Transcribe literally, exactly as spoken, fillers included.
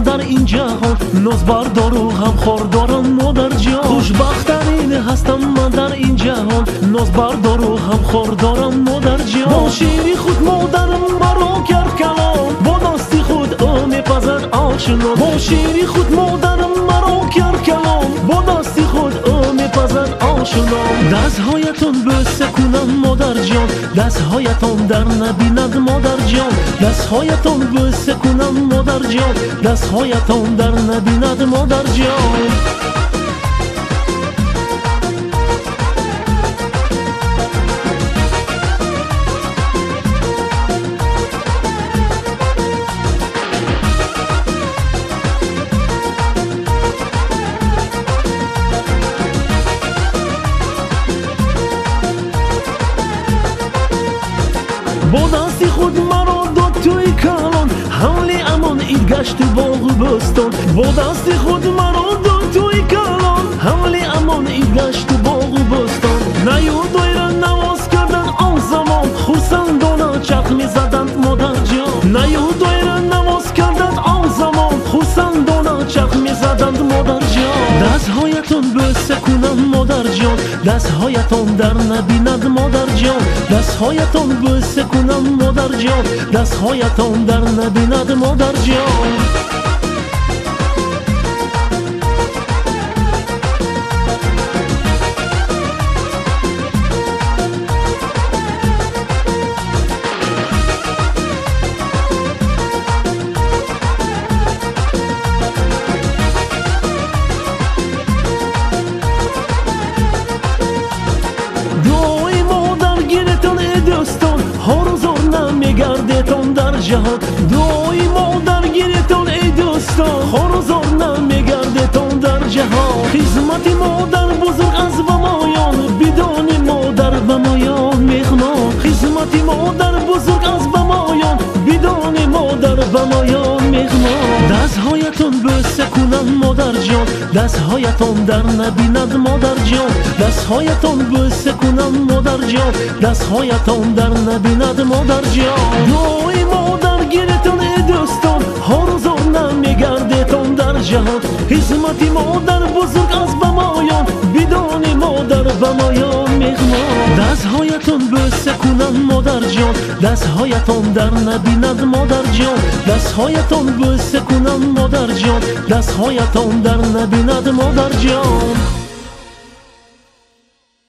در این جهان، ناز بردار و غمخوار دارم مادر جان. خوشبخت‌ترین هستم من در این جهان، ناز بردار و غمخوار دارم مادر جان. با شیری خود مادرم مرا کرد کلام، با دستی خود او میپزد آشنا. با شیری خود مادرم مرا کرد کلام، با دستی خود او میپزد آشنا. دستهایتان بوسه کنم مادر جان، دستهایتان در نبیند مادر جان. دستهایتان بوسه کنم مادر جان، دستهایتان در نبیند مادر جان. با دستی خود مرا داد توی کلان، حمل امان اید گشت باغ بستان. با دستی خود مرا داد توی کلان، حمل امان اید گشت باغ بستان. نیود دایره نواز کردن آن زمان، خورسندانه چرخ میزدند مادر جان. نیود دایره نواز کردن آن زمان، خورسندانه چرخ میزدند مادر جان. دستهایتان بوسه کنم مادر جان، دستهایتان در نبیند مادر جان. دستهایتان بوسه کنم مادر جان، دستهایتان در نبیند مادر جان. میگردتان در جهان، دعای مادر گیرتان ای دوستان. خارزار نمیگردتان در جهان، خدمت مادر بزرگ از بمایان، بدان مادر بمایان میخوان. خدمت مادر بزرگ از بمایان، بدان مادر بمایان میخوان. دستهایتان بوسه کنم مادر جان، دستهایتان در نبیند مادر جان. دستهایتان بوسه کنم مادر جان، دستهایتان در نبیند مادر جان. دعای مادر گیرتان ای دوستان، هارزار نمیگردتان در جهان. خدمت مادر بزرگ از بمایان، بدان مادر بمایان میخوان. دستهایتان بوسه کنم مادر جان، دستهایتان در نبیند مادر جان. دستهایتان بوسه کنم مادر جان، دستهایتان در نبیند مادر جان.